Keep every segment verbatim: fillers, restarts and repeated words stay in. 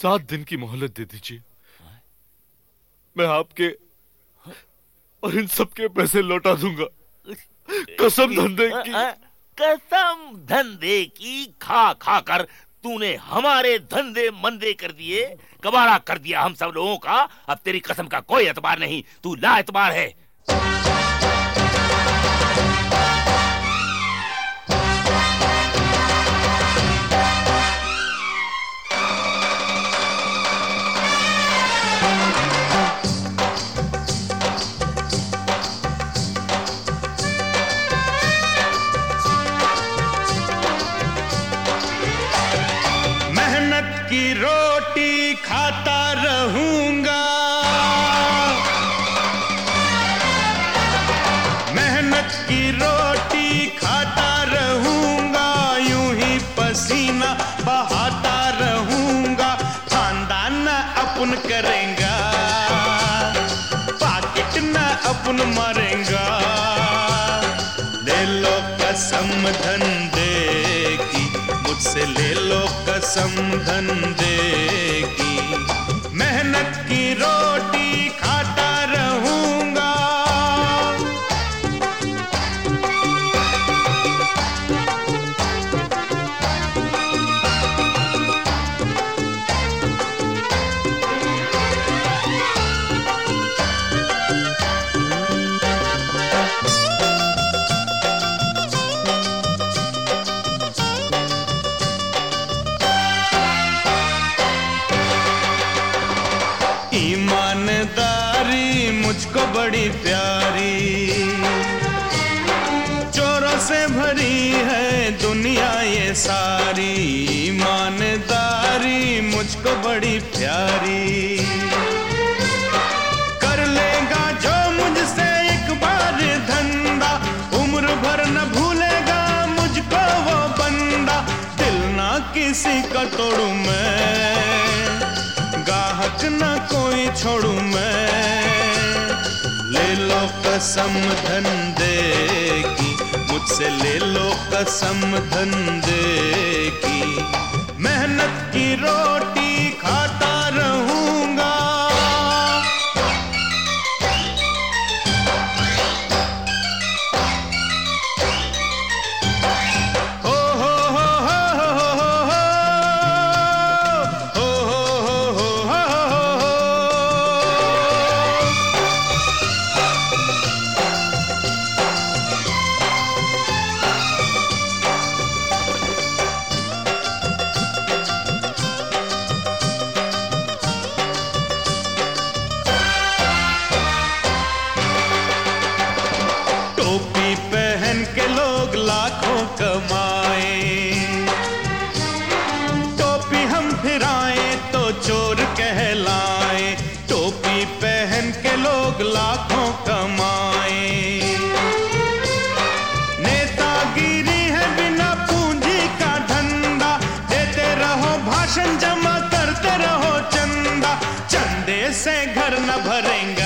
सात दिन की मोहलत दे दीजिए। मैं आपके और इन सबके पैसे लौटा दूंगा। कसम धंधे की। कसम धंधे की खा खा कर तूने हमारे धंधे मंदे कर दिए, कबाड़ा कर दिया हम सब लोगों का। अब तेरी कसम का कोई एतबार नहीं, तू ला एतबार है। की रोटी खाता रहूंगा, मेहनत की रोटी खाता रहूंगा, यूं ही पसीना बहाता रहूंगा। खानदान न अपन करेंगा, पाकिट न अपन मारेंगा। ले लो कसम धंधे की, मुझसे ले लो कसम धंधे की। मेहनत की रोटी खाता रहूंगा। ईमानदारी मुझको बड़ी प्यारी, चोरों से भरी है दुनिया ये सारी। ईमानदारी मुझको बड़ी प्यारी, कर लेगा जो मुझसे एक बार धंधा, उम्र भर न भूलेगा मुझको वो बंदा। दिल ना किसी का तोड़ू मैं, गाहक न कोई छोड़ू मैं। ले लो कसम धंधे की, मुझसे ले लो कसम धंधे की। मेहनत की रोटी खाता रहूंगा। टोपी पहन के लोग लाखों कमाए, टोपी हम फिराए तो चोर कहलाए। टोपी पहन के लोग लाखों कमाए, नेतागिरी है बिना पूंजी का धंधा। देते रहो भाषण, जमा करते रहो चंदा। चंदे से घर न भरेगा,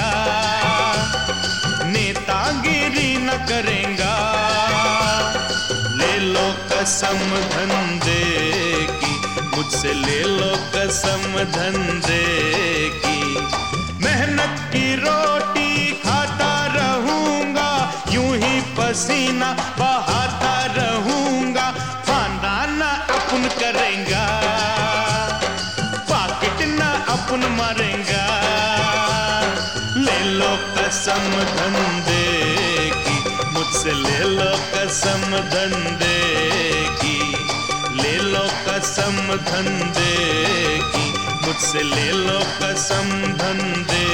नेतागिरी न करेगा। ले लो कसम धंधे की, मुझसे ले लो कसम धंधे की। मेहनत की रोटी खाता रहूंगा, यूं ही पसीना बहाता रहूंगा। खानदान न अपन करेंगा, पाकिट न अपन मारेंगा। ले लो कसम धंधे की, मुझसे ले लो कसम धंधे की। ले लो कसम धंधे की, मुझसे ले लो कसम धंधे